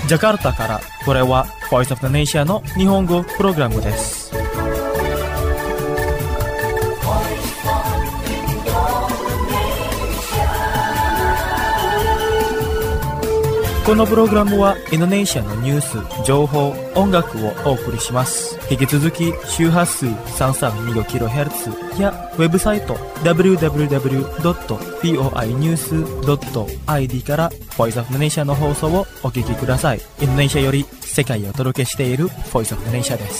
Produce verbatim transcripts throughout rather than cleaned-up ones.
ジャカルタから、これは Voice of the Nation の日本語プログラムです。このプログラムはインドネシアのニュース、情報、音楽をお送りします。引き続き周波数 さんさんにごキロヘルツ やウェブサイト ダブリューダブリューダブリュードットボイニュースドットアイディー から Voice of the Nation の放送をお聞きください。インドネシアより世界をお届けしている Voice of the Nation です。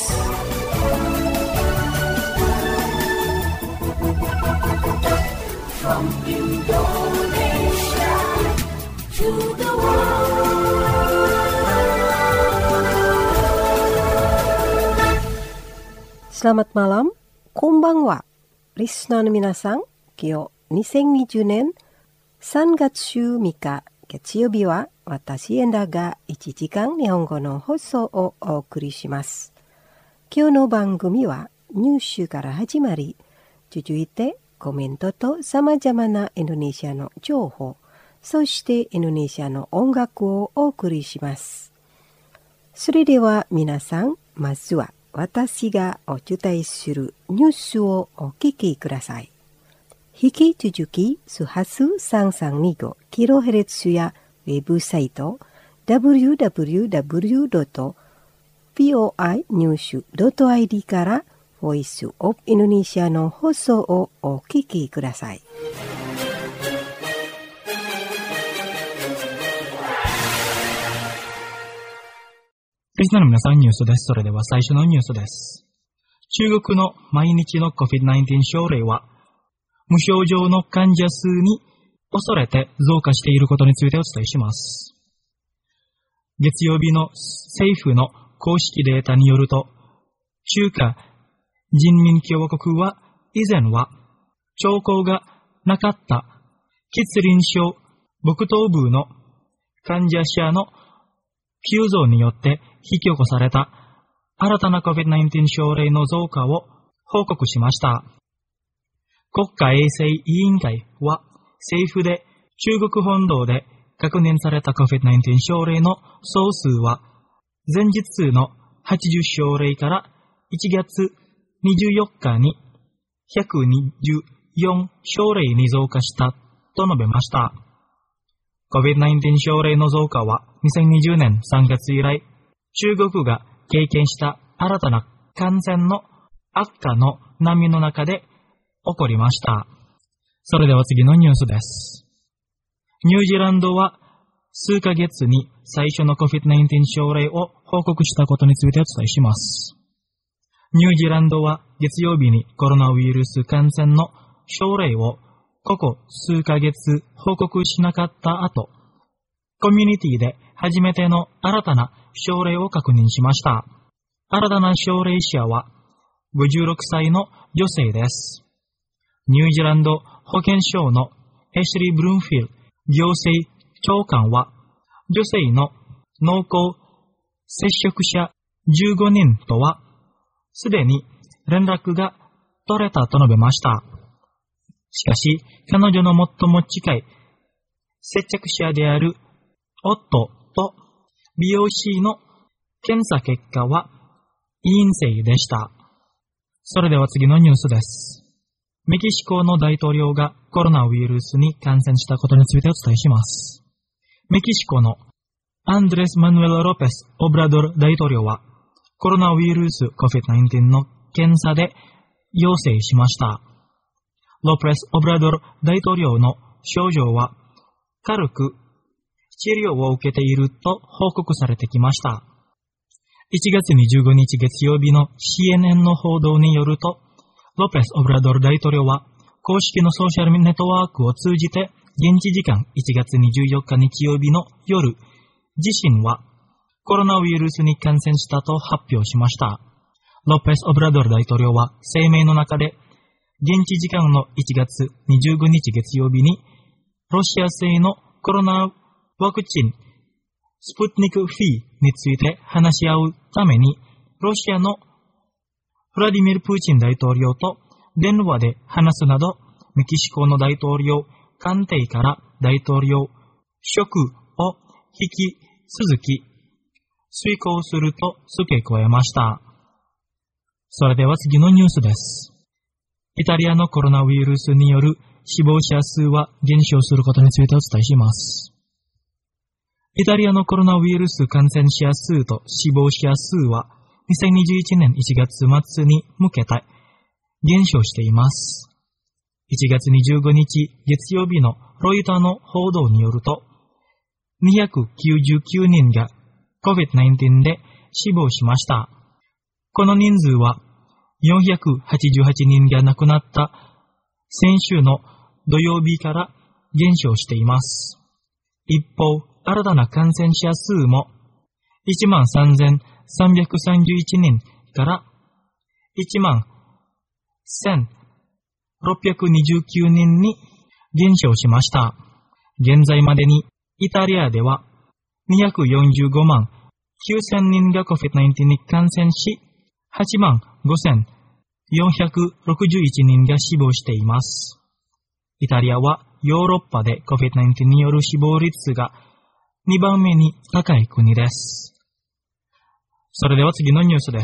Selamat malam, konbanwa. Listenerの皆さん、今日にせんにじゅうねんさんがつじゅうみっか月曜日は私エンダがいちじかん日本語の放送をお送りします。今日の番組はニュースから始まり、続いてコメントと様々なインドネシアの情報、そしてインドネシアの音楽をお送りします。それでは皆さん、まずは私がお伝えするニュースをお聞きください。引き続き、周波数さんさんにごキロヘルツ やウェブサイト ダブリューダブリューダブリュードットボイニュースドットアイディー からボイスオブインドネシアの放送をお聞きください。 リスナーの皆さん、ニュースです。それでは最初のニュースです。中国の毎日の コビッドナインティーン 症例は、無症状の患者数に恐れて増加していることについてお伝えします。月曜日の政府の公式データによると、中華人民共和国は以前は兆候がなかった吉林省北東部の患者者の急増によって引き起こされた新たな コビッドナインティーン 症例の増加を報告しました。国家衛生委員会は政府で中国本土で確認された コビッドナインティーン 症例の総数は前日のはちじゅう症例からいちがつにじゅうよっかにひゃくにじゅうよん症例に増加したと述べました。コビッドナインティーン 症例の増加はにせんにじゅうねんさんがつ以来、中国が経験した新たな感染の悪化の波の中で起こりました。それでは次のニュースです。ニュージーランドは数ヶ月に最初の コビッドナインティーン 症例を報告したことについてお伝えします。ニュージーランドは月曜日にコロナウイルス感染の症例をここ数ヶ月報告しなかった後、コミュニティで初めての新たな症例を確認しました。新たな症例者はごじゅうろくさいの女性です。ニュージーランド保健省のエシュリー・ブルーンフィール行政長官は、女性の濃厚接触者じゅうごにんとはすでに連絡が取れたと述べました。しかし、彼女の最も近い接着者である夫と美容師の検査結果は陰性でした。それでは次のニュースです。メキシコの大統領がコロナウイルスに感染したことについてお伝えします。メキシコのアンドレス・マヌエル・ロペス・オブラドル大統領はコロナウイルス コビッドナインティーン の検査で陽性しました。ロペス・オブラドル大統領の症状は軽く治療を受けていると報告されてきました。いちがつにじゅうごにち月曜日の シーエヌエヌ の報道によると、ロペス・オブラドル大統領は公式のソーシャルネットワークを通じて現地時間いちがつにじゅうよっか日曜日の夜、自身はコロナウイルスに感染したと発表しました。ロペス・オブラドル大統領は声明の中で、現地時間のいちがつにじゅうごにち月曜日に、ロシア製のコロナワクチン、スプトニク V について話し合うために、ロシアのフラディミル・プーチン大統領と電話で話すなど、メキシコの大統領官邸から大統領職を引き続き遂行すると付け加えました。それでは次のニュースです。イタリアのコロナウイルスによる死亡者数は減少することについてお伝えします。イタリアのコロナウイルス感染者数と死亡者数はにせんにじゅういちねんいちがつ末に向けて減少しています。いちがつにじゅうごにち月曜日のロイターの報道によると、にひゃくきゅうじゅうきゅうにんが コビッドナインティーン で死亡しました。この人数はよんひゃくはちじゅうはちにんが亡くなった先週の土曜日から減少しています。一方、新たな感染者数も いちまんさんぜんさんびゃくさんじゅういちにんから いちまんせんろっぴゃくにじゅうきゅうにんに減少しました。現在までにイタリアではにひゃくよんじゅうごまんきゅうせんにんが コビッドナインティーン に感染し、はちまんごせんよんひゃくろくじゅういちにんが死亡しています。イタリアはヨーロッパで コビッドナインティーン による死亡率がにばんめに高い国です。それでは次のニュースです。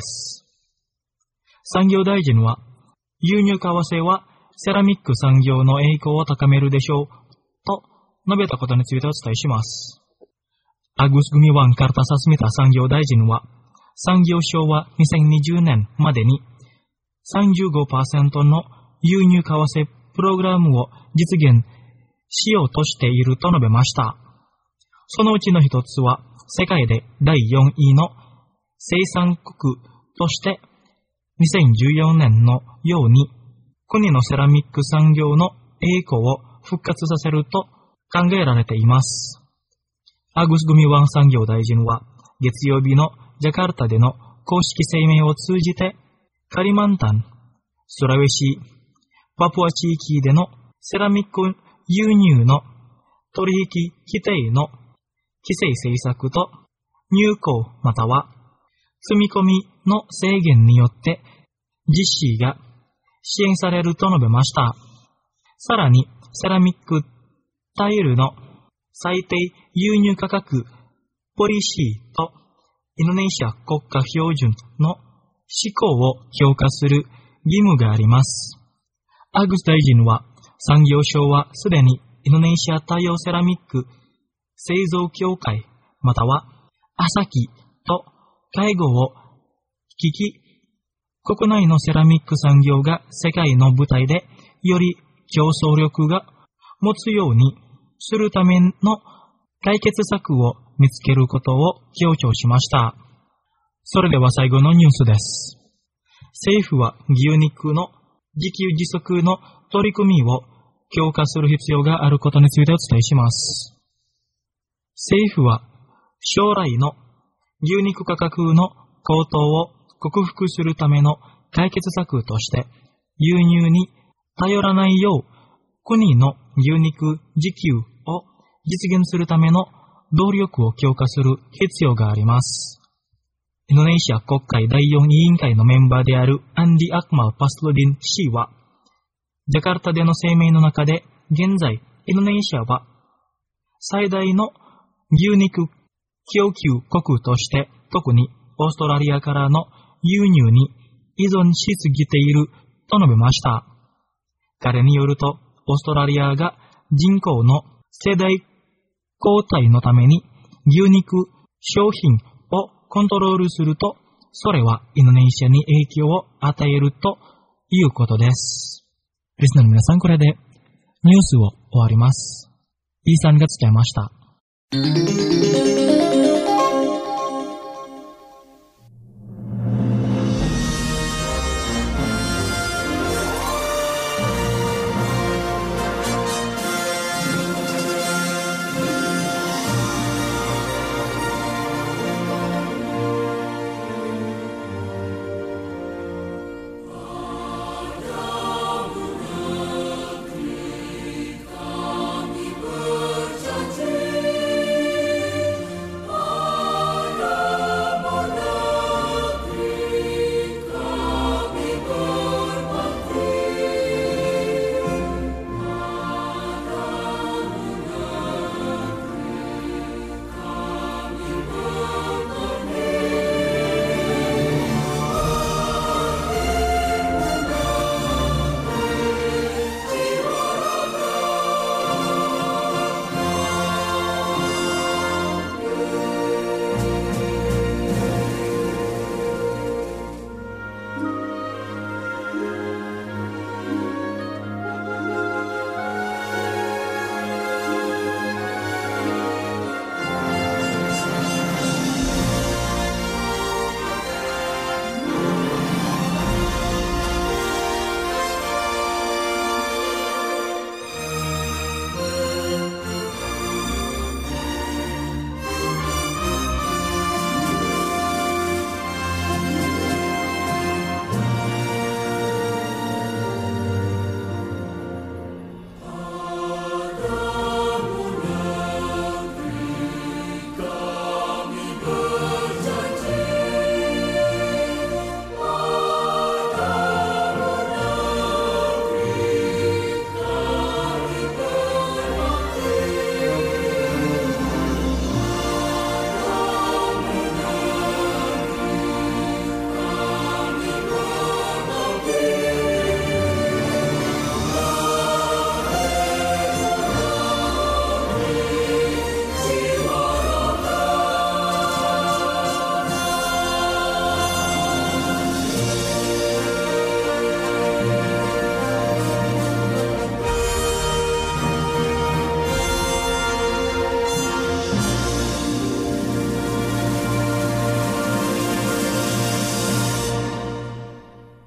産業大臣は、輸入為替はセラミック産業の栄光を高めるでしょうと述べたことについてお伝えします。アグス・グミワン・カルタサスミタ産業大臣は、産業省はにせんにじゅうねんまでに さんじゅうごパーセント の輸入為替プログラムを実現しようとしていると述べました。そのうちの一つは、世界でだいよんいの生産国として、にせんじゅうよねんのように、国のセラミック産業の栄光を復活させると考えられています。アグス・グミワン産業大臣は、月曜日のジャカルタでの公式声明を通じて、カリマンタン、スラウェシ、パプア地域でのセラミック輸入の取引規定の規制政策と入港または積み込みの制限によって実施が支援されると述べました。さらに、セラミックタイルの最低輸入価格ポリシーとインドネシア国家標準の施行を強化する義務があります。アグス大臣は、産業省はすでにインドネシア太陽セラミック製造協会またはアサキと会合を聞き、国内のセラミック産業が世界の舞台でより競争力が持つようにするための解決策を見つけることを強調しました。それでは最後のニュースです。政府は牛肉の自給自足の取り組みを強化する必要があることについてお伝えします。政府は将来の牛肉価格の高騰を克服するための解決策として輸入に頼らないよう国の牛肉自給を実現するための努力を強化する必要があります。インドネシア国会だいよん委員会のメンバーであるアンディ・アクマル・パスロディン氏は、ジャカルタでの声明の中で、現在、インドネシアは最大の牛肉供給国として、特にオーストラリアからの輸入に依存しすぎていると述べました。彼によると、オーストラリアが人口の世代交代のために牛肉商品をコントロールすると、それはインドネシアに影響を与えるということです。リスナーの皆さん、これでニュースを終わります。イーさんが伝えました。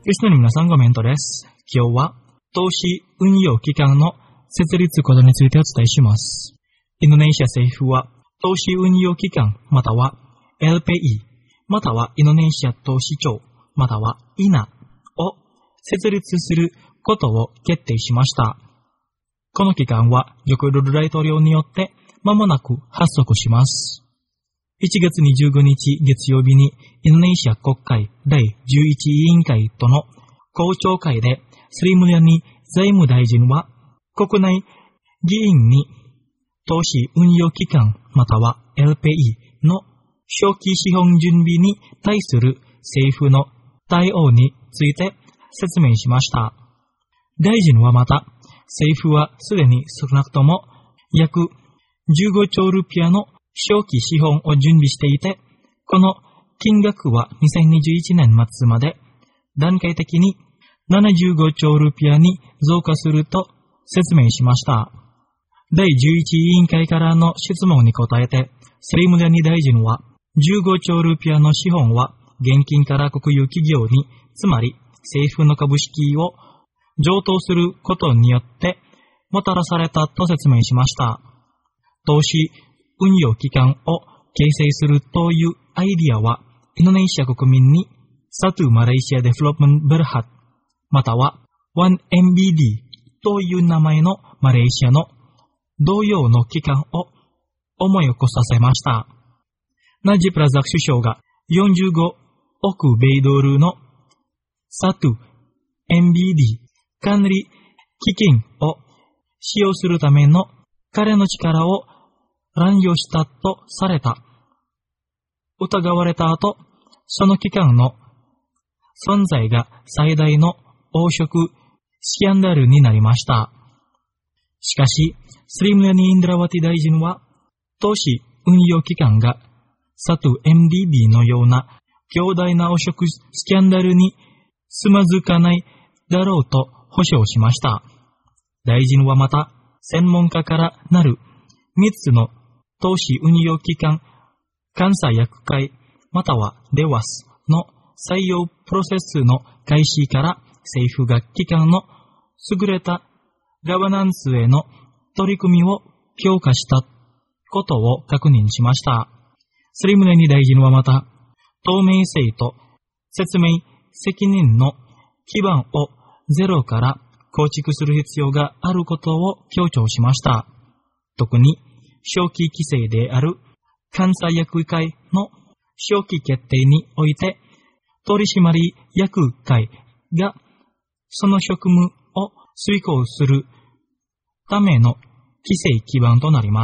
リスナーの皆さんごメントです。今日は投資運用機関の設立ことについてお伝えします。インドネシア政府は投資運用機関または エルピーイー またはインドネシア投資庁または アイエヌエー を設立することを決定しました。この機関はジョコ・ウィドド大統領によって間もなく発足します。いちがつにじゅうごにち月曜日にインドネシア国会だいじゅういち委員会との公聴会でスリムリャニ財務大臣は国内議員に投資運用機関または エルピーイー の初期資本準備に対する政府の対応について説明しました。大臣はまた政府はすでに少なくとも約じゅうごちょうルピアの初期資本を準備していて、この金額はにせんにじゅういちねん末まで段階的にななじゅうごちょうルピアに増加すると説明しました。だいじゅういち委員会からの質問に答えて、スリムリャニ大臣はじゅうごちょうルピアの資本は現金から国有企業に、つまり政府の株式を譲渡することによってもたらされたと説明しました。投資運用機関を形成するというアイディアは、インドネシア国民にサトゥマレーシアデフロップメントベルハット、または ワンエムビーディー という名前のマレーシアの同様の機関を思い起こさせました。ナジプラザク首相がよんじゅうごおく米ドルのサトゥ エムビーディー 管理基金を使用するための彼の力を乱用したとされた。疑われた後、その機関の存在が最大の汚職スキャンダルになりました。しかし、スリムリャニ・インドラワティ大臣は、投資運用機関がサトゥ エムディービー のような強大な汚職スキャンダルにつまずかないだろうと保証しました。大臣はまた、専門家からなるみっつの投資運用機関監査役会またはデワスの採用プロセスの開始から政府が機関の優れたガバナンスへの取り組みを強化したことを確認しました。スリムリャニ大臣はまた、透明性と説明責任の基盤をゼロから構築する必要があることを強調しました。特に、初期規制である監査役会の初期決定において、取締役会がその職務を遂行するための規制基盤となります。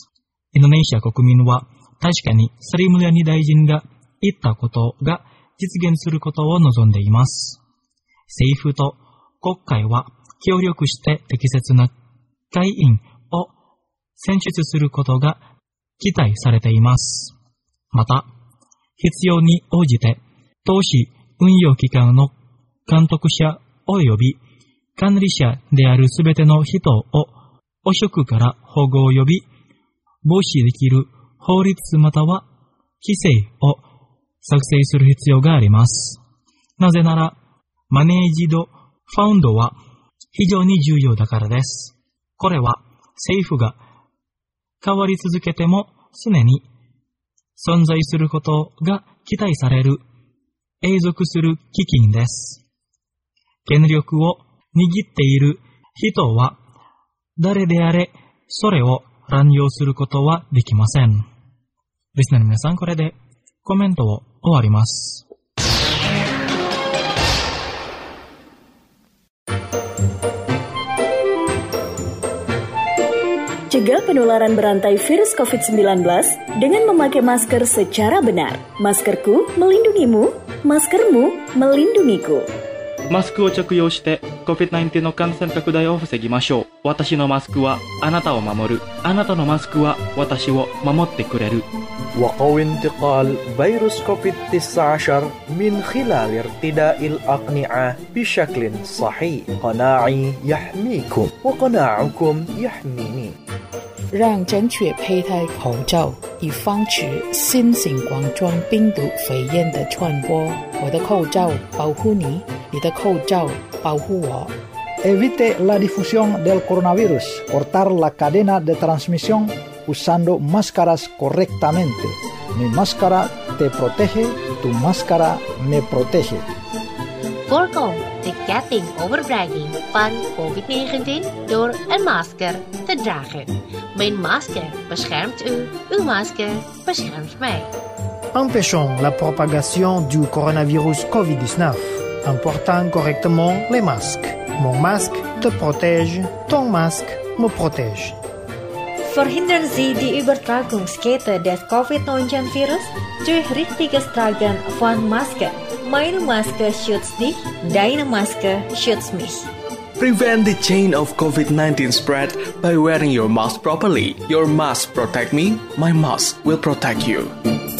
インドネシア国民は確かにスリムリャニ大臣が言ったことが実現することを望んでいます。政府と国会は協力して適切な会員を選出することが期待されています。また、必要に応じて投資運用機関の監督者及び管理者であるすべての人を汚職から保護及び防止できる法律または規制を作成する必要があります。なぜなら、マネージドファウンドは非常に重要だからです。これは政府が変わり続けても常に存在することが期待される永続する基金です。権力を握っている人は誰であれそれを乱用することはできません。リスナーの皆さん、これでコメントを終わります。 Cegah penularan berantai virus covid sembilan belas dengan memakai masker secara benar. Maskerku melindungimu, maskermu melindungiku. マスクを着用して コビッドナインティーン の感染拡大を防ぎましょう。私のマスクはあなたを守る。あなたのマスクは私を守ってくれる。 وقوي انتقال فيروس كوفيد تسعة عشر من خلال ارتداء الأقنعة بشكل صحيح. قناعي يحميكم وقناعكم يحميني. 让正确佩戴口罩，以防止新型冠状病毒肺炎的传播。我的口罩保护你， 你的口罩保护我。 Evite la difusión del coronavirus. Cortar la cadena de transmisión usando máscaras correctamente. Mi máscara te protege, tu máscara me protege. Voorkom de ketting overdraging van covid negentien door een masker te dragen. Mijn masker beschermt u, uw masker beschermt mij. Empêchons la propagation du coronavirus covid dix-neuf en portant correctement les masques. Mon masque te protège, ton masque me protège. Verhindern Sie die Übertragungskette des covid neunzehn virus durch richtiges Tragen von Maske. Meine Maske schützt dich, deine Maske schützt mich. Prevent the chain of covid nineteen spread by wearing your mask properly. Your mask protect me, my mask will protect you.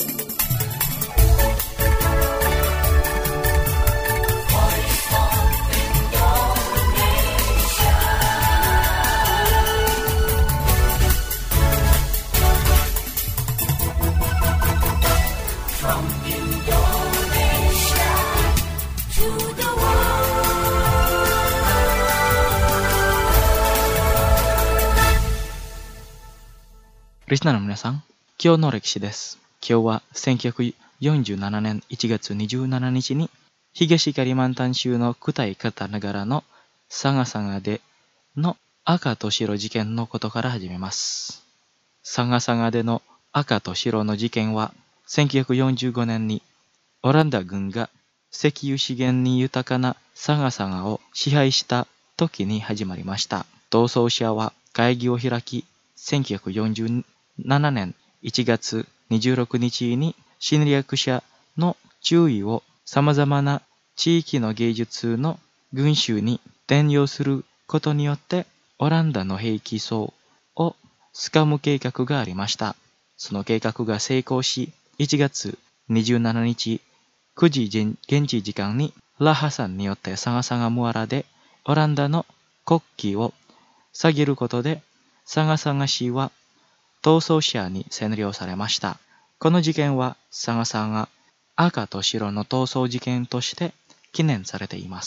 リスナーの皆さん、今日の歴史です。今日はせんきゅうひゃくよんじゅうななねんいちがつにじゅうしちにちに東カリマンタン州のクタイカタナガラのサガサガでの赤と白事件のことから始めます。サガサガでの赤と白の事件はせんきゅうひゃくよんじゅうごねんにオランダ軍が石油資源に豊かなサガサガを支配した時に始まりました。逃走者は会議を開き、せんきゅうひゃくよんじゅうななねんいちがつにじゅうろくにちに侵略者の注意を様々な地域の芸術の群衆に転用することによってオランダの兵器層を掴む計画がありました。その計画が成功し、いちがつにじゅうしちにちくじ現地時間にラハさんによってサガサガムアラでオランダの国旗を下げることでサガサガ市は逃走者に占領されました。この事件はサガサガ赤と白の逃走事件として記念されています。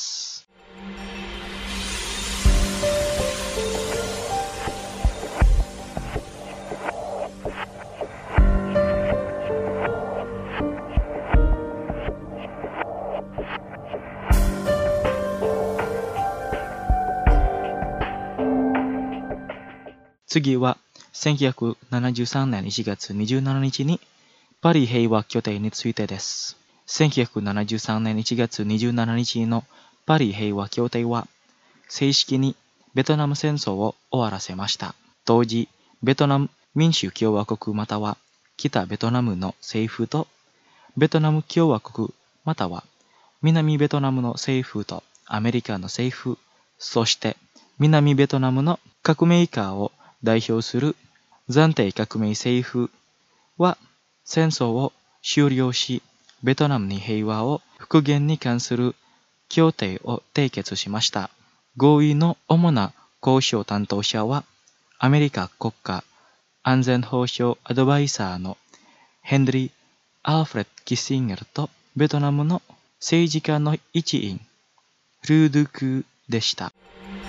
次はせんきゅうひゃくななじゅうさんねんいちがつにじゅうしちにちにパリ平和協定についてです。せんきゅうひゃくななじゅうさんねんいちがつにじゅうしちにちのパリ平和協定は正式にベトナム戦争を終わらせました。当時、ベトナム民主共和国または北ベトナムの政府とベトナム共和国または南ベトナムの政府とアメリカの政府、そして南ベトナムの革命家を代表する暫定革命政府は戦争を終了し、ベトナムに平和を復元に関する協定を締結しました。合意の主な交渉担当者は、アメリカ国家安全保障アドバイザーのヘンリー・アルフレッド・キッシンゲルとベトナムの政治家の一員、ルードゥクーでした。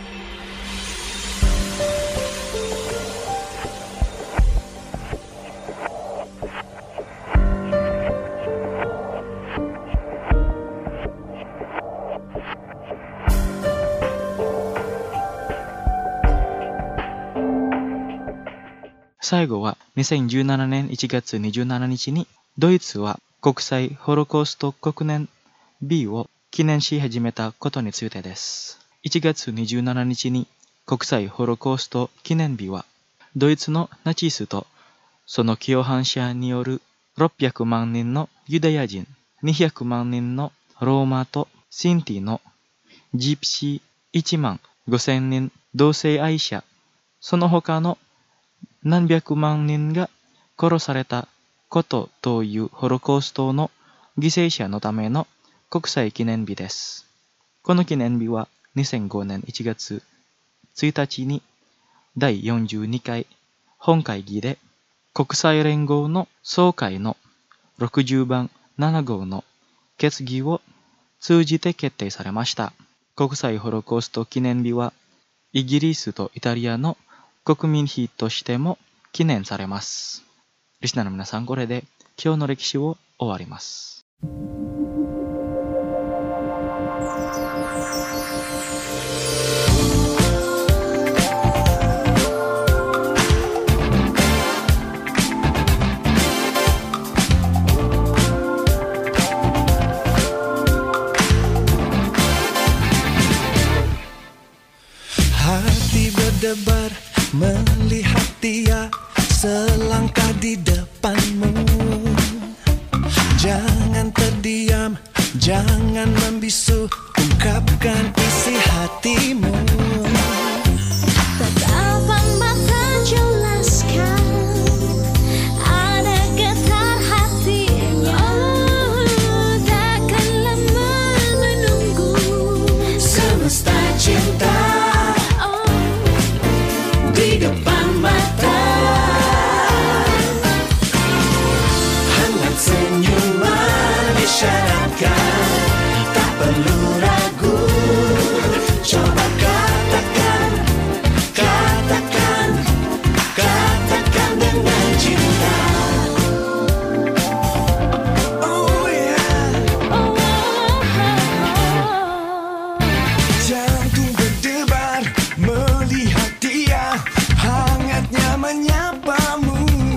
最後はにせんじゅうななねんいちがつにじゅうしちにちにドイツは国際ホロコースト国年日を記念し始めたことについてです。いちがつにじゅうしちにちに国際ホロコースト記念日はドイツのナチスとその共犯者によるろっぴゃくまんにんのユダヤ人、にひゃくまんにんのローマとシンティのジプシーいちまんごせんにん同性愛者、その他の何百万人が殺されたことというホロコーストの犠牲者のための国際記念日です。この記念日はにせんごねんいちがつついたちにだいよんじゅうにかい本会議で国際連合の総会のろくじゅうばんななごうの決議を通じて決定されました。国際ホロコースト記念日は、イギリスとイタリアの国民日としても記念されます。リスナーの皆さん、これで今日の歴史を終わります。 Berdebar melihat dia selangkah di depanmu. Jangan terdiam, jangan membisu, ungkapkan isi hatimu. Tatapan mata jelaskan, ada getar hatinya. Oh, takkan lama menunggu. Semesta cinta di depan mata, hangat senyuman isyaratkan, tak perlu ragu, coba katakan, katakan, katakan dengan cinta. Oh yeah, oh, oh, oh. Jantung berdebar melihat dia, hangatnya menyapamu.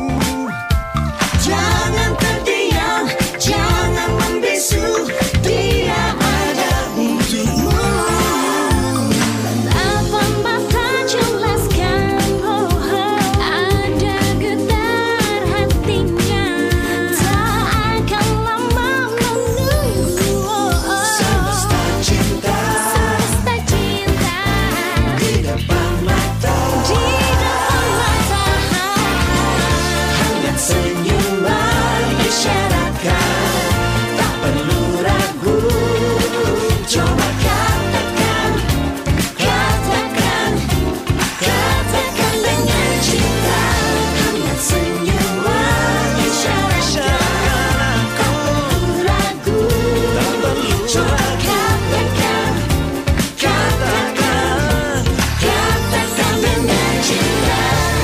Jangan terdiam, jangan membisu, dia ada untukmu. Tatapan mata jelaskan, oh, oh, ada getar hatinya, tak akan lama menunggu. Oh, oh. Semesta cinta, Semesta cinta di depan mata, di depan mata. hangat senyuman isyaratkan, tak perlu ragu, coba katakan, katakan, katakan dengan cinta. Hangat senyuman isyaratkan, tak perlu ragu, coba katakan, katakan, katakan dengan cinta.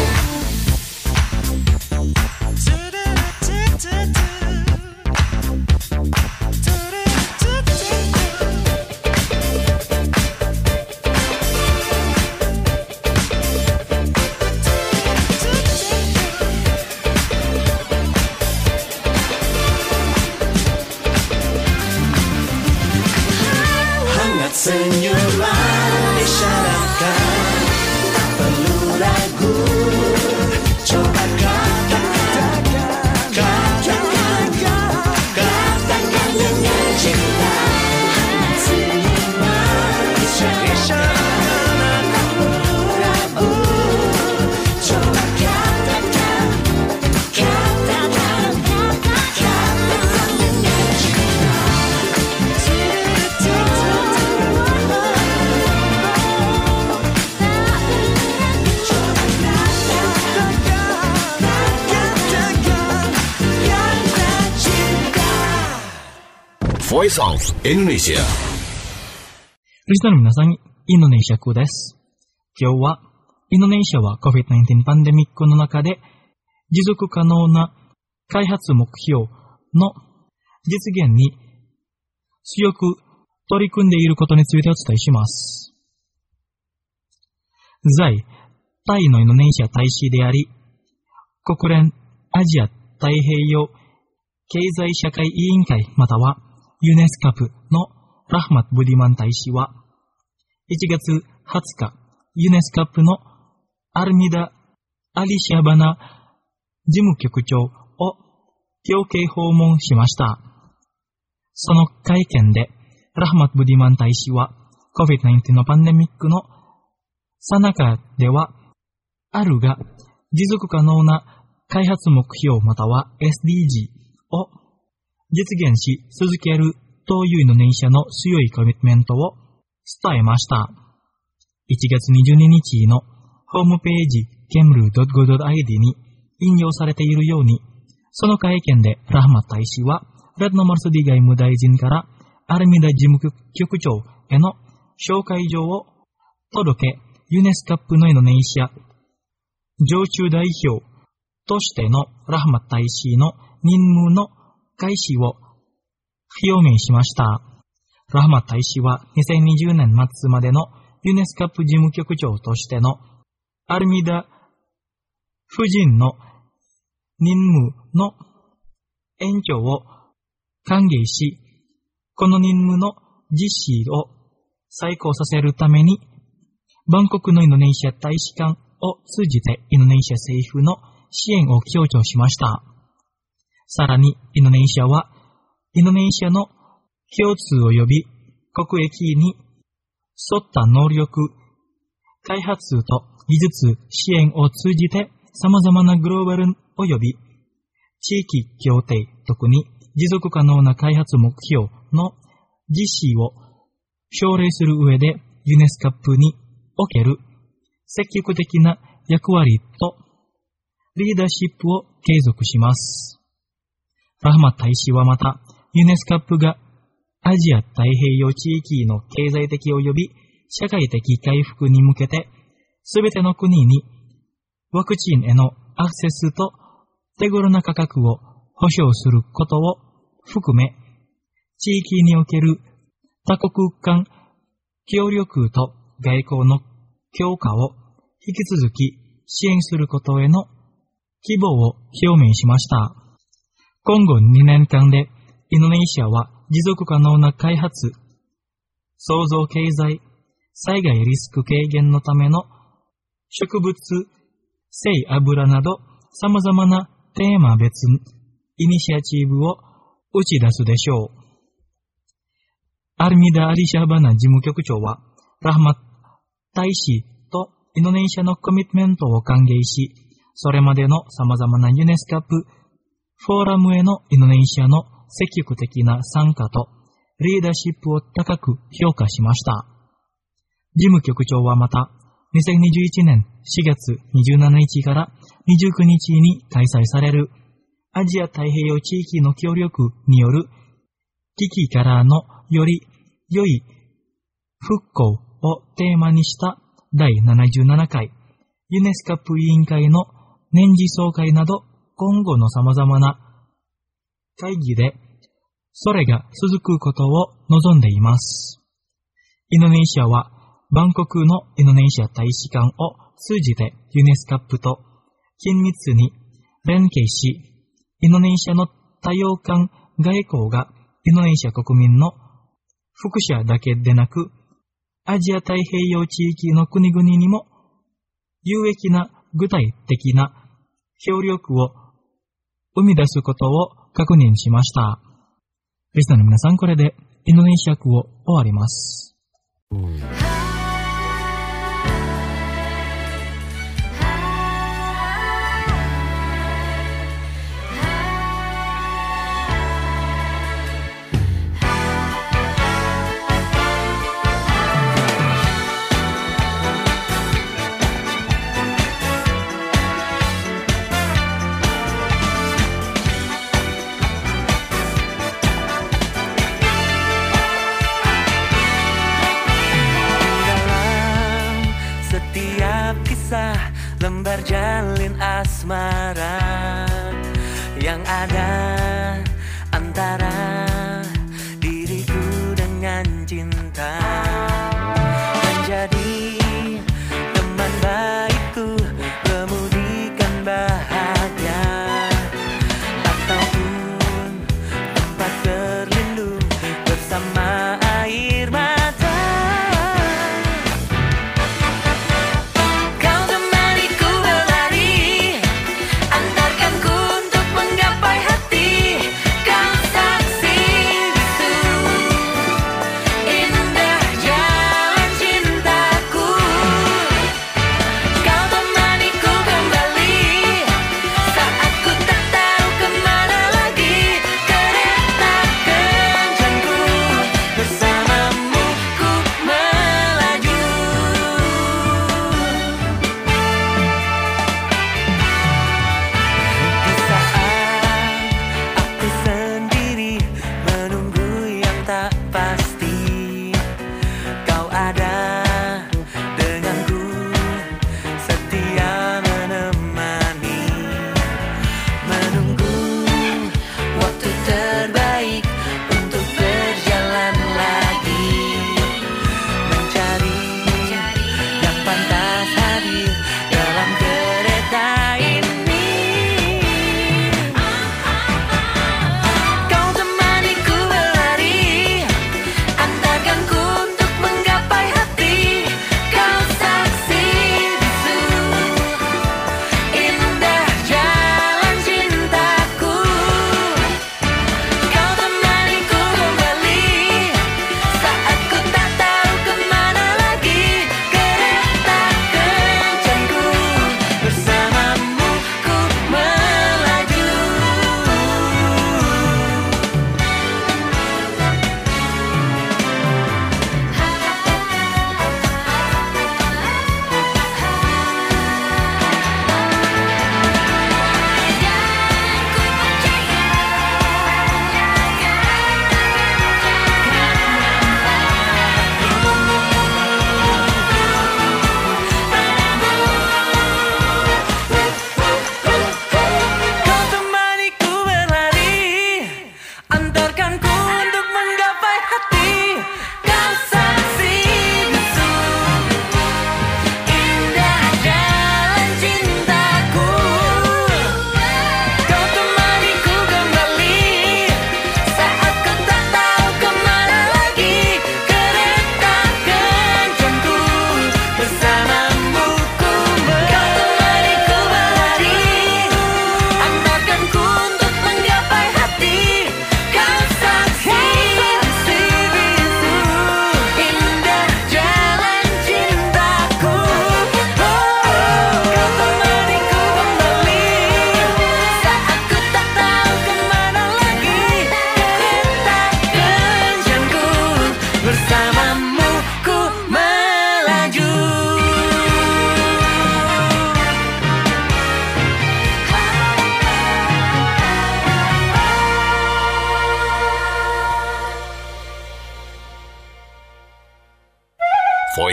Hangat senyuman isyaratkan, tak perlu ragu, coba katakan, katakan, katakan dengan cinta. Hangat senyuman isyaratkan, tak perlu ragu, coba katakan, katakan, katakan dengan cinta. Voice of Indonesia。 リスナーの皆さん、インドネシア語です。今日は、インドネシアは コビッドナインティーン パンデミックの中で、持続可能な開発目標の実現に強く取り組んでいることについてお伝えします。在タイのインドネシア大使であり、国連アジア太平洋経済社会委員会またはユネスカプのラハマット・ブディマン大使は、いちがつはつか、ユネスカプのアルミダ・アリシャバナ事務局長を表敬訪問しました。その会見で、ラハマット・ブディマン大使は、コビッドナインティーン のパンデミックの最中では、あるが持続可能な開発目標または エスディージー を実現し続けるというインドネシアの強いコミットメントを伝えました。いちがつにじゅうににちのホームページ ケムル ドット ゴー ドット アイディー に引用されているように、その会見でラハマット大使はレッドノマルスディ外務大臣からアルミダ事務局長への紹介状を届け、ユネスカップのインドネシア常駐代表としてのラハマ大使の任務の開始を表明しました。ラハマ大使はにせんにじゅうねん末までのユネスカップ事務局長としてのアルミダ夫人の任務の延長を歓迎し、この任務の実施を再考させるために、バンコクのインドネシア大使館を通じてインドネシア政府の支援を強調しました。さらに、インドネシアは、インドネシアの共通及び国益に沿った能力、開発と技術支援を通じて様々なグローバル及び地域協定、特に持続可能な開発目標の実施を奨励する上でユネスカップにおける積極的な役割とリーダーシップを継続します。ラハマ大使はまた、ユネスカップがアジア太平洋地域の経済的及び社会的回復に向けて、すべての国にワクチンへのアクセスと手頃な価格を保障することを含め、地域における多国間協力と外交の強化を引き続き支援することへの希望を表明しました。今後にねんかんでインドネシアは持続可能な開発、創造経済、災害リスク軽減のための植物性油など様々なテーマ別イニシアチブを打ち出すでしょう。アルミダ・アリシャバナ事務局長は、ラハマ大使とインドネシアのコミットメントを歓迎し、それまでの様々なユネスカップフォーラムへのインドネシアの積極的な参加とリーダーシップを高く評価しました。事務局長はまた、にせんにじゅういちねんしがつにじゅうしちにちからにじゅうくにちに開催されるアジア太平洋地域の協力による危機からのより良い復興をテーマにしただいななじゅうななかいユネスカップ委員会の年次総会など今後の様々な会議でそれが続くことを望んでいます。インドネシアはバンコクのインドネシア大使館を通じてユネスカップと緊密に連携し、インドネシアの多様間外交がインドネシア国民の福祉だけでなく、アジア太平洋地域の国々にも有益な具体的な協力を生み出すことを確認しました。リスナーの皆さん、これでインドネシア句を終わります。 Lembar jalin asmara yang ada antara diriku dengan cinta, menjadi teman baikku, kemudikan bahagia, ataupun tempat berlindung bersama air mata. Hati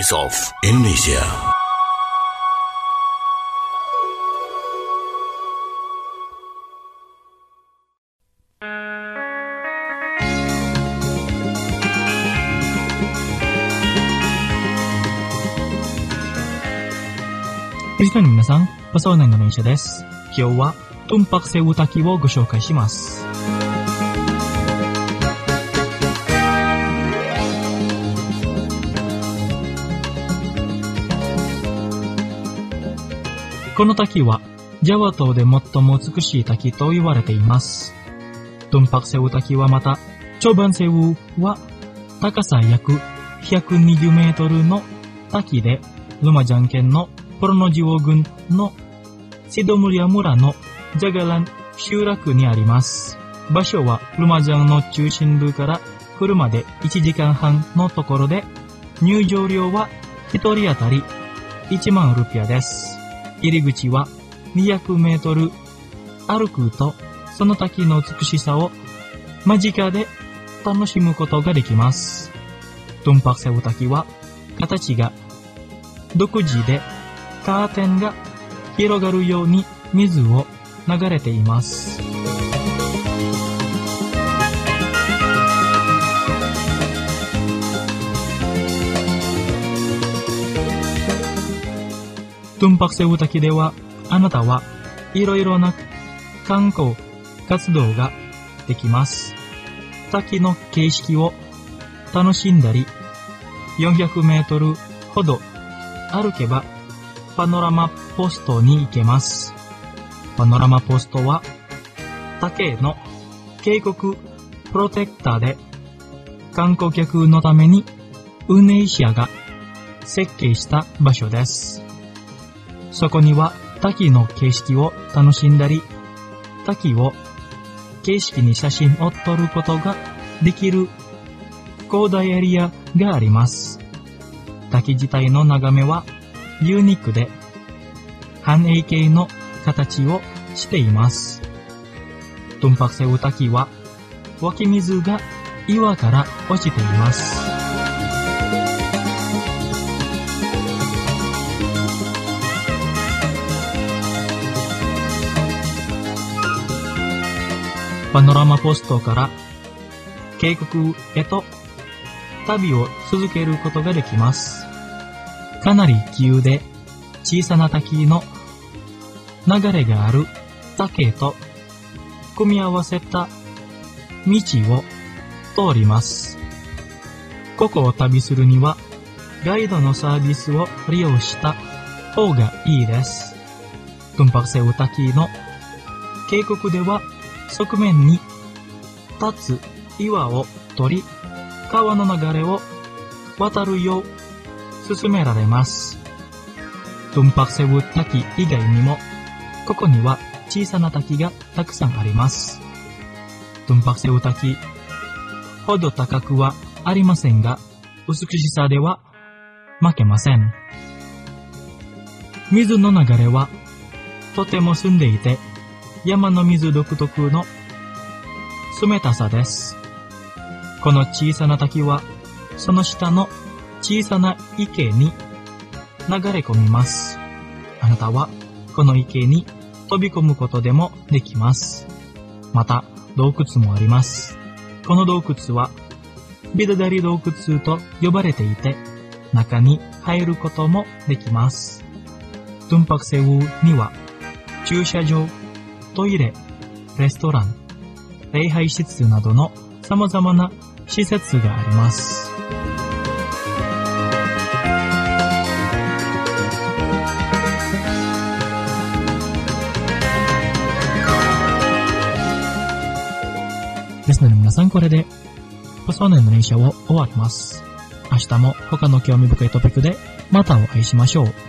Voice of Indonesia. Listenerの皆さん、パソナインドネシアです。今日はトンパクセウ滝をご紹介します。この滝はジャワ島で最も美しい滝と言われています。トンパクセウ滝はまた、チョバンセウは高さ約ひゃくにじゅうメートルの滝で、ルマジャン県のポロノジオ郡のシドムリア村のジャガラン集落にあります。場所はルマジャンの中心部から車でいちじかんはんのところで、入場料はひとり当たりいちまんルピアです。入り口はにひゃくメートル歩くと、その滝の美しさを間近で楽しむことができます。トンパクセウ滝は形が独自で、カーテンが広がるように水を流れています。トンパクセウ滝では、あなたはいろいろな観光活動ができます。滝の景色を楽しんだり、よんひゃくメートルほど歩けばパノラマポストに行けます。パノラマポストは滝の渓谷プロテクターで、観光客のために運営者が設計した場所です。そこには滝の景色を楽しんだり、滝を景色に写真を撮ることができる広大エリアがあります。滝自体の眺めはユニークで半円形の形をしています。トンパクセウ滝は湧き水が岩から落ちています。パノラマポストから渓谷へと旅を続けることができます。かなり急で小さな滝の流れがある滝と組み合わせた道を通ります。ここを旅するにはガイドのサービスを利用した方がいいです。トンパクセウ滝の渓谷では側面に立つ岩を取り、川の流れを渡るよう進められます。トンパクセウ滝以外にも、ここには小さな滝がたくさんあります。トンパクセウ滝ほど高くはありませんが、美しさでは負けません。水の流れはとても澄んでいて、山の水独特の冷たさです。この小さな滝は、その下の小さな池に流れ込みます。あなたはこの池に飛び込むことでもできます。また洞窟もあります。この洞窟はビダダリ洞窟と呼ばれていて、中に入ることもできます。トンパクセウには駐車場、トイレ、レストラン、礼拝施設などの様々な施設があります。ですので皆さん、これでポソネの練習を終わります。明日も他の興味深いトピックでまたお会いしましょう。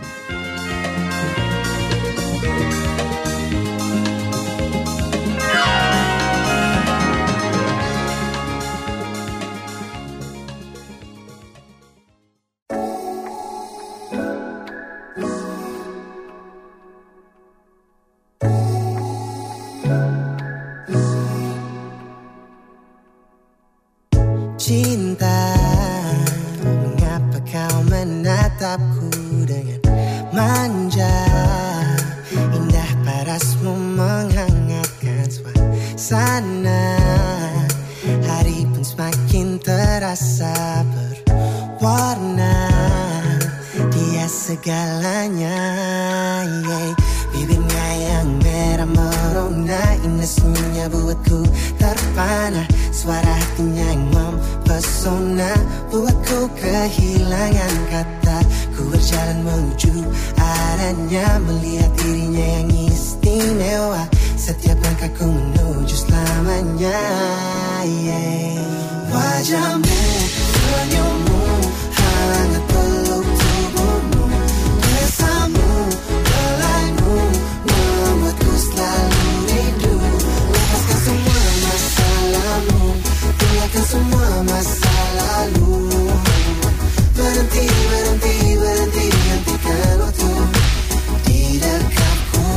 Cinta, mengapa kau menatap menatapku dengan manja. Indah parasmu menghangatkan suasana. Hari pun semakin terasa berwarna. Dia segalanya, yeah. Bibirnya yang merah merona, indah senyumnya buatku terpana. Suara hatinya yang mempesona, buatku kehilangan kata. Ku berjalan menuju arahnya, melihat dirinya yang istimewa. Setiap langkahku menuju selamanya, yeah. Wajahmu, senyummu, hangat peluk tubuhmu. Bersamamu, belaimu, membuatku selalu rindu. Lepaskan semua masalahmu, tinggalkan semua masa lalu. Berhenti, berhenti, berhenti, hentikan waktu di dekatku.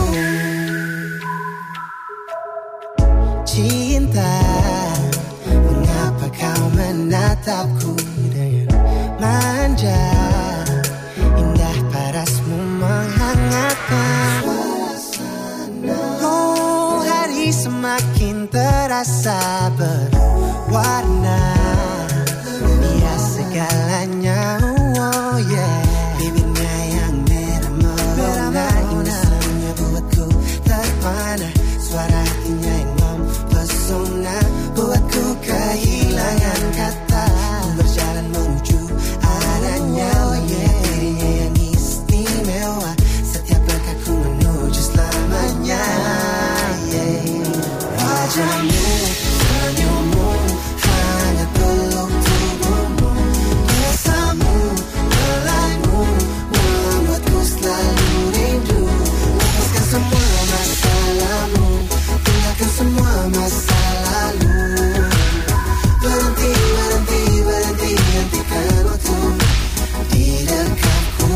Cinta, mengapa kau menatapku dengan manja? Indah parasmu menghangatkan suasana. Oh, hari semakin terasa berwarna. Dia segalanya, oh yeah. Bibirnya yang merah merona, indah senyumnya buatku terpana. Suara hatinya yang mempesona, buatku kehilangan kata. Ku berjalan menuju arahnya, oh yeah. Dirinya yang istimewa, setiap langkahku menuju selamanya, yeah. Wajahmu, senyummu, hangat peluk tubuhmu. Bersamamu, belaimu, membuatku selalu rindu. Lepaskan semua masalahmu, tinggalkan semua masa lalu. Berhenti, berhenti, berhenti, hentikan waktu di dekatku.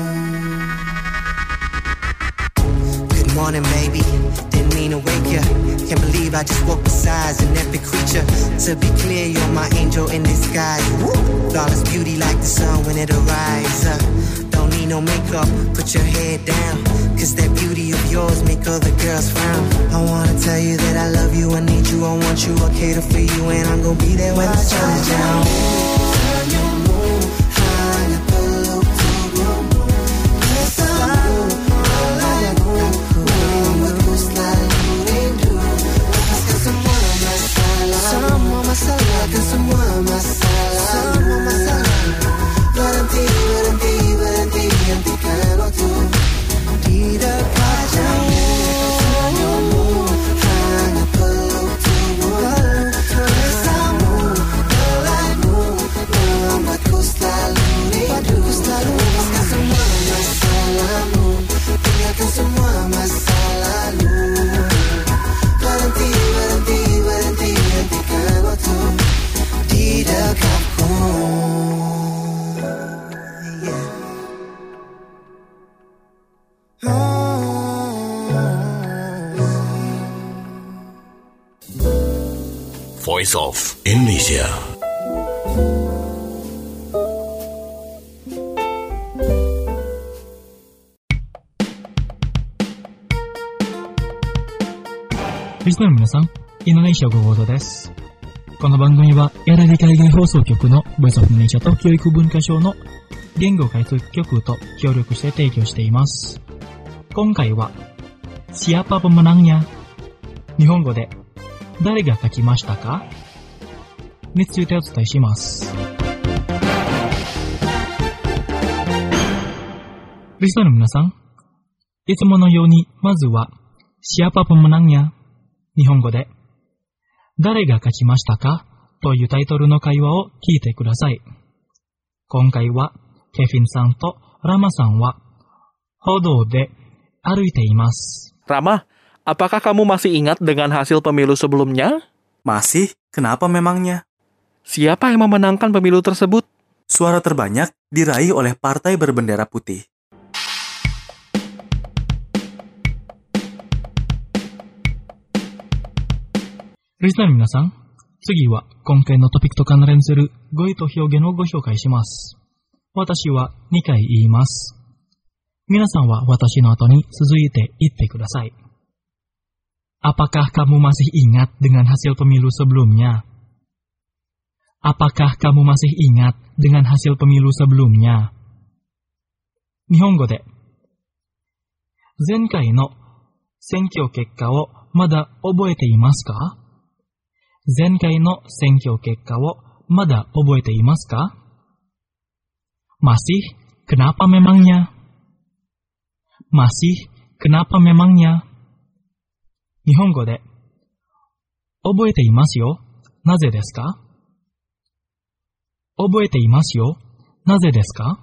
Good morning, baby. Didn't mean to wake ya. Can't believe I just woke beside an epic creature. To be clear, you're my angel in disguise. Woo! Flawless beauty like the sun when it arises. Uh, don't need no makeup, put your head down. Cause that beauty of yours make other girls frown. I wanna tell you that I love you, I need you, I want you, I cater for you, and I'm gonna be there when the sun is down. Senyummu, hangat peluk tubuhmu. Bersamamu, belaimu, membuatku selalu rindu. Lepaskan semua masalah, semua masalah, lepaskan semua masalah, semua masalah. Berhenti, berhenti, berhenti, hentikan waktu di dekatmu. Senyummu, hangat peluk tubuhmu. Bersamamu, belaimu, membuatku selalu rindu. Lepaskan semua masalahmu, tinggalkan semua masa lalu. Berhenti, berhenti, berhenti, hentikan waktu di dekatku. Voice of Indonesia. Listenerの皆さん、インドネシアご報道です。この番組は、エラディ海外放送局の Voice of Indonesia と教育文化省の言語解説局と協力して提供しています。今回は、Siapa pemenangnya? 日本語で、誰が書きましたかについてお伝えします。リスナーの皆さん、いつものように、まずは、Siapa pemenangnya? 日本語で、誰が書きましたかというタイトルの会話を聞いてください。今回は、ケフィンさんとラマさんは、歩道で歩いています。 Rama, apakah kamu masih ingat dengan hasil pemilu sebelumnya? Masih? Kenapa memangnya? Siapa yang memenangkan pemilu tersebut? Suara terbanyak diraih oleh partai berbendera putih. Listener の皆さん、次は今回のトピックと関連する語彙と表現をご紹介します。 私はにかい言います。皆さんは私の後に続いて言ってください。Apakah kamu masih ingat dengan hasil pemilu sebelumnya? Apakah kamu masih ingat dengan hasil pemilu sebelumnya? 日本語で、前回の選挙結果をまだ覚えていますか？前回の選挙結果をまだ覚えていますか？ Masih, kenapa memangnya? Masih, kenapa memangnya? 日本語で、覚えていますよ。なぜですか？覚えていますよ。なぜですか？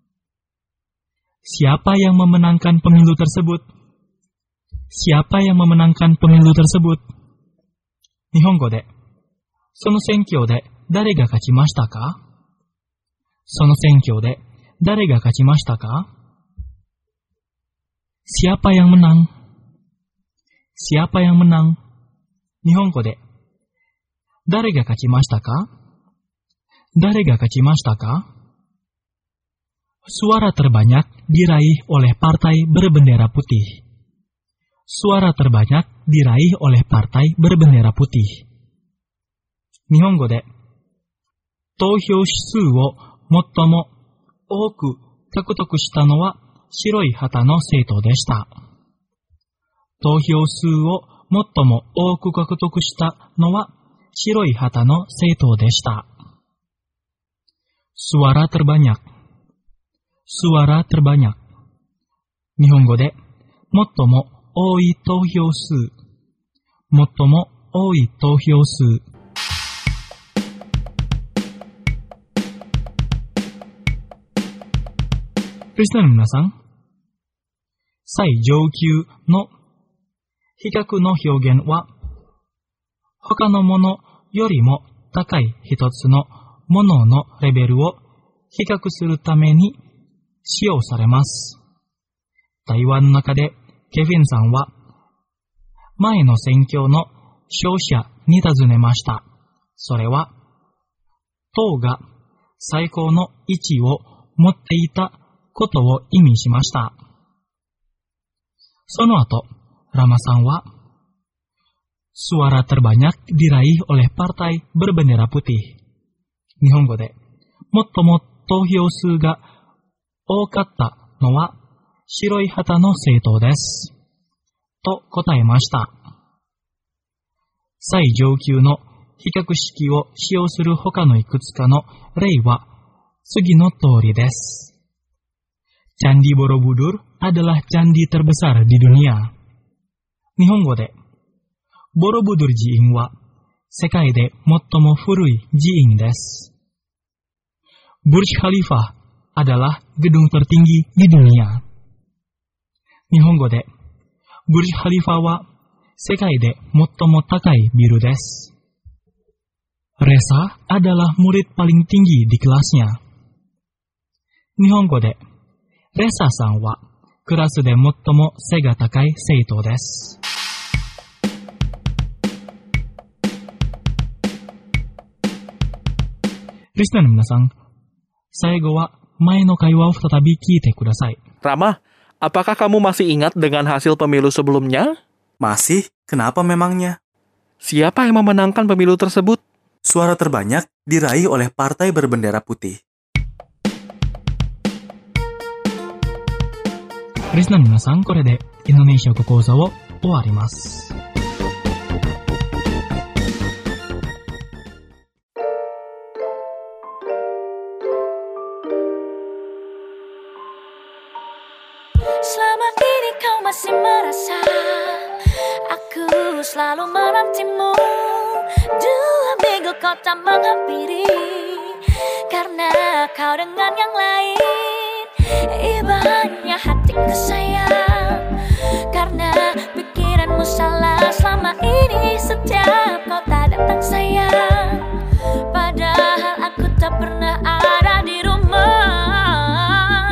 Siapa yang memenangkan pemilu tersebut? Siapa yang memenangkan pemilu tersebut? 日本語で、その選挙で誰が勝ちましたか？その選挙で誰が勝ちましたか？ Siapa yang menang? Siapa yang menang? 日本語で、誰が勝ちましたか？誰が勝ちましたか？ Suara terbanyak diraih oleh partai berbendera putih. Suara terbanyak diraih oleh partai berbendera putih. 日本語で、投票数を最も多く獲得したのは白い旗の政党でした。投票数を最も多く獲得したのは白い旗の政党でした。Suara terbanyak。Suara terbanyak。日本語で、最も多い投票数。最も多い投票数。リスナーの皆さん、最上級の比較の表現は、他のものよりも高い一つのもののレベルを比較するために使用されます。対話の中でケフィンさんは、前の選挙の勝者に尋ねました。それは、党が最高の位置を持っていたことを意味しました。その後、ラマさんは、suara terbanyak diraih oleh partai berbendera putih。日本語で、最も投票数が多かったのは白い旗の政党です。と答えました。最上級の比較式を使用する他のいくつかの例は次の通りです。Candi Borobudur adalah candi terbesar di dunia。日本語で、ボロブドゥル寺院は世界で最も古い寺院です。Burj Khalifa adalah gedung tertinggi di dunia。日本語で、Burj Khalifaは世界で最も高いビルです。Reza adalah murid paling tinggi di kelasnya。日本語で、レサさんはクラスで最も背が高い生徒です。リスナーの皆さん、最後は前の会話を再び聞いてください。 Rama, apakah kamu masih ingat dengan hasil pemilu sebelumnya? Masih, kenapa memangnya? Siapa yang memenangkan pemilu tersebut? Suara terbanyak diraih oleh partai berbendera putih. リスナーの皆さん、これでインドネシア語講座を終わります。 Selama ini kau masih merasa aku selalu menantimu. Dua minggu kau tak menghampiri karena kau dengan yang lain. Ibanya hatiku sayang karena pikiranmu salah selama ini. Setiap kau tak datang sayang, padahal aku tak pernah ada di rumah.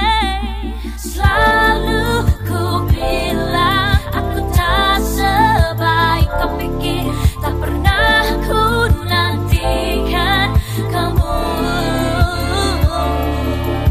Selalu ku bilang aku tak sebaik kau pikir, tak pernah ku nantikan kamu.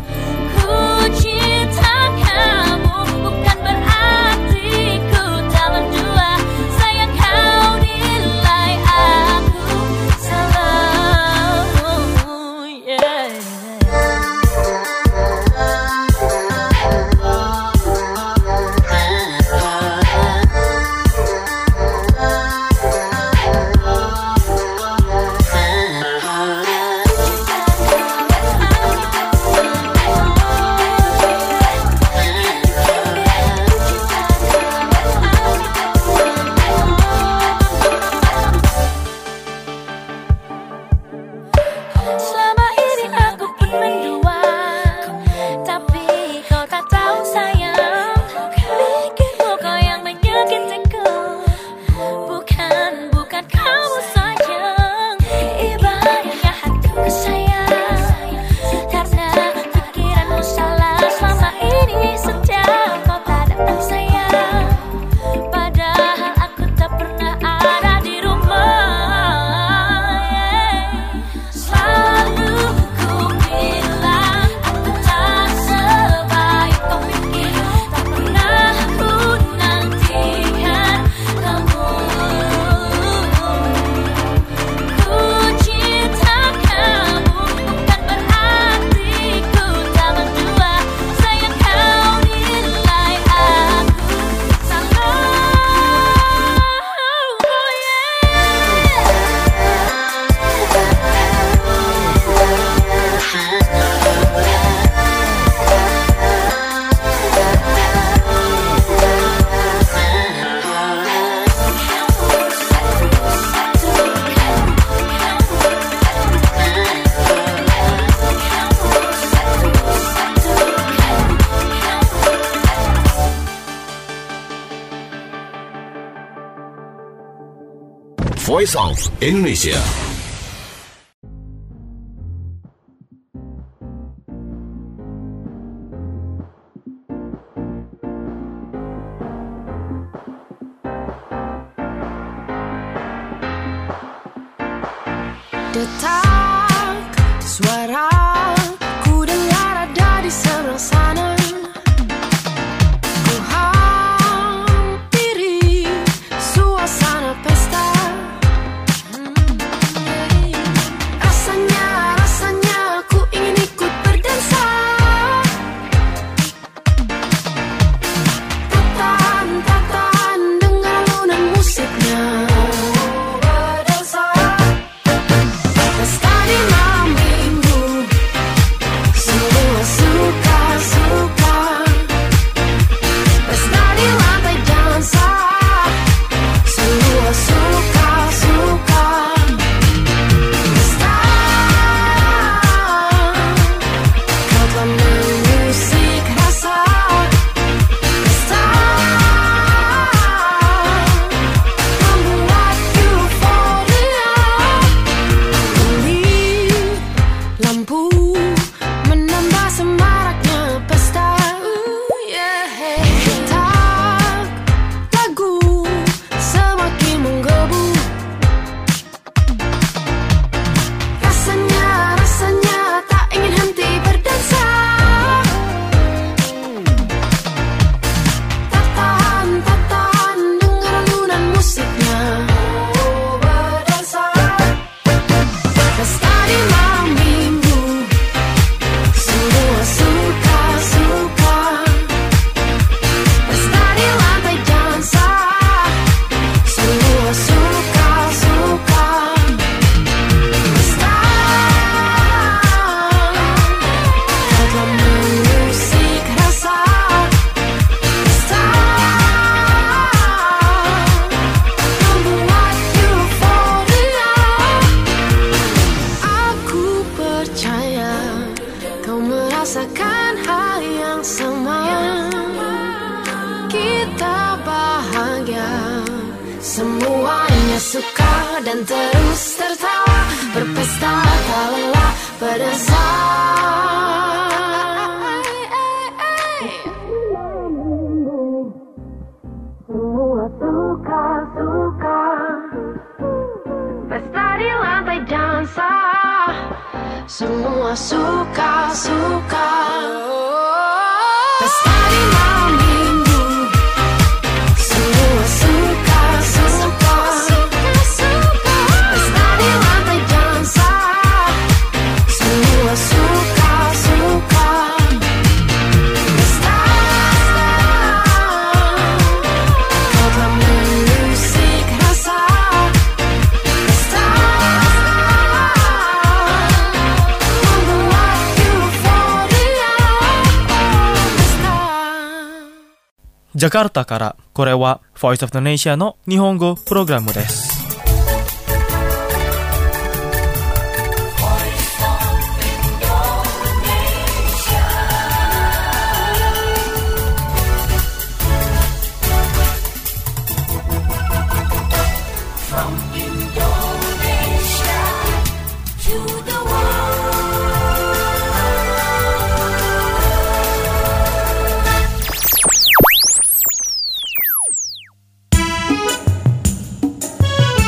Voice of Indonesia. Detak suara ku dengar ada di seberang sana. Ku hampiri suasana pesta. Rasanya, rasanya ku ingin ikut berdansa. Tatan, tatan dengar alunan musiknya. Pesta di malam minggu, semua suka-suka. Pesta di lantai dansa, semua suka-suka. Pesta, kau telah mengusik rasa. Pesta, membuat euforia. Lampu menambah semaraknya pesta. Ooh, yeah. Tak lagu semakin menggebu. Rasanya, rasanya tak ingin henti berdansa. Tak tahan, tak tahan dengar alunan musiknya. Berdansa. Pesta di malam minggu, semua suka-suka. Pesta di lantai dansa, semua suka-suka. Pesta, kau telah mengusik rasa. Pesta, membuat euforia. Aku percaya kau merasakan hal yang sama. Kita bahagia, semuanya suka dan terus tertawa. Berpesta tak lelah berdansa. Semua suka-suka. Pesta di lantai dansa, semua suka-suka. Pesta di malam minggu, semua suka-suka. Pesta di lantai dansa, semua suka-suka. Pesta, kau telah mengusik rasa. Pesta, membuat euforia. Pesta. Jakarta から、これは Voice of Indonesia の日本語プログラムです。 From Indonesia to the world.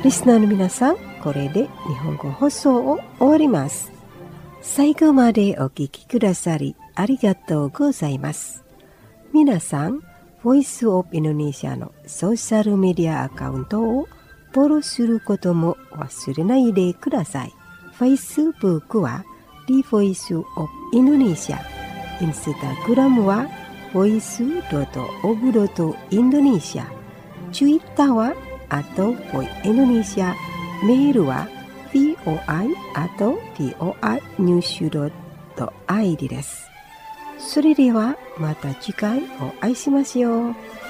リスナーの皆さん、これで日本語放送を終わります。最後までお聞きくださりありがとうございます。皆さん、ボイスオブインドネシアのソーシャルメディアアカウントをフォローすることも忘れないでください。Facebook は The Voice of Indonesia、Instagram は ボイスオブインドネシア、Twitter はあと ボイ インドネシア、メールは ブイオアイ あと ブイオアイ ニューシュドットアイディー です。それではまた次回お会いしましょう。